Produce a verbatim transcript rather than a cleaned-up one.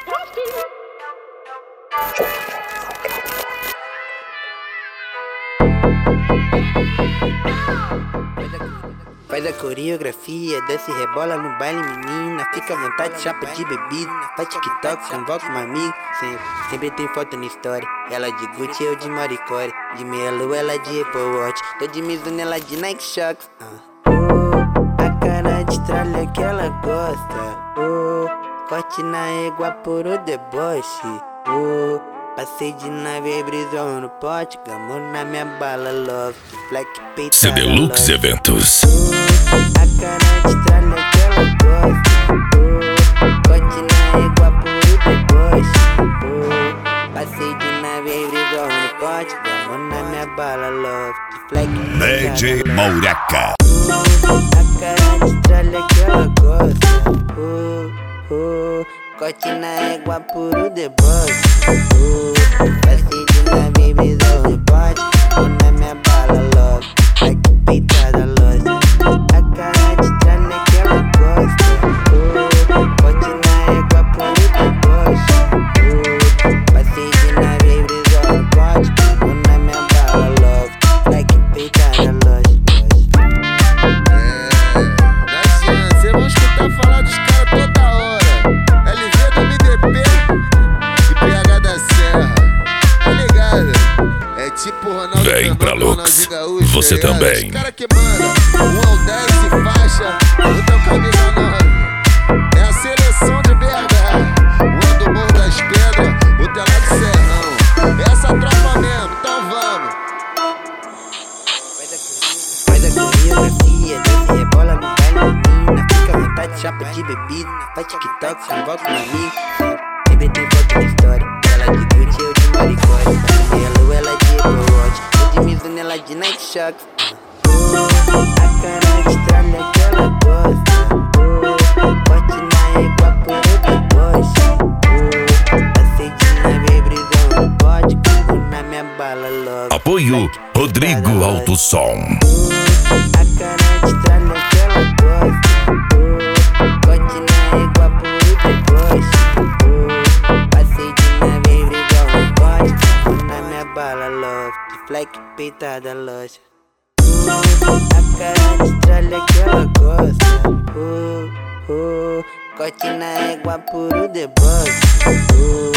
Faz a coreografia, desce e rebola no baile, menina. Fica à vontade, chapa de bebida. Faz TikTok, convoca uma amiga. Sempre, sempre tem foto na história. Ela de Gucci, eu de Maricore. De meia lua, ela de Apple Watch. Tô de Mizuno, ela de Nike Shox. uh. Oh, a cara de tralha que ela gosta. Oh, corte na égua por o deboche. Oh, passei de nave e brisou no pote. Gamou na minha bala, love. Black peito. C D Lux Eventos. A cara de tralha que ela gosta. Oh, corte na égua por o deboche. Oh, passei de nave e brisou no pote. Gamou na minha bala, love. Black D J Maureca. A cara de tralha que ela gosta. Oh, oh, corte na égua por o deboche. Oh, passei de nave, brisou no pote. Tô na minha bala, love. Like peitada, loja. A cara de tralha que ela gosta. Oh, corte na égua por o deboche. Oh, passei de nave, brisou no pote. Tô na minha bala, love. Like peitada, loja. Vem pra Lux, você também. Os cara que manda, um ao dez e faixa, o teu camisa nove. É a seleção de B H, um do Morro das Pedras, o teu lá de Serrão. Essa tropa mesmo, então vamos. Faz a coreografia, desce e rebola no baile, menina. Fica à vontade, chapa de bebida. Faz TikTok, convoca um amigo. Sempre tem foto na história. Ela de Gucci, eu de Maricore. De lua, ela de Apple Watch. Eu de Mizuno, ela de Nike Shox. Oh, a cara de tralha que ela gosta. Oh, corte na égua por o deboche. Oh, passei de nave, brisou no pote. Cago na minha bala, logo. Apoio Rodrigo Alto Som. A cara de tralha que ela gosta. Oh, corte na égua por o deboche. Oh, passei de nave, brisou no pote. Cago na minha bala, love. De fleck peitada, loja. A cara de tralha que ela gosta. Oh, oh, corte na égua por o deboche. Oh,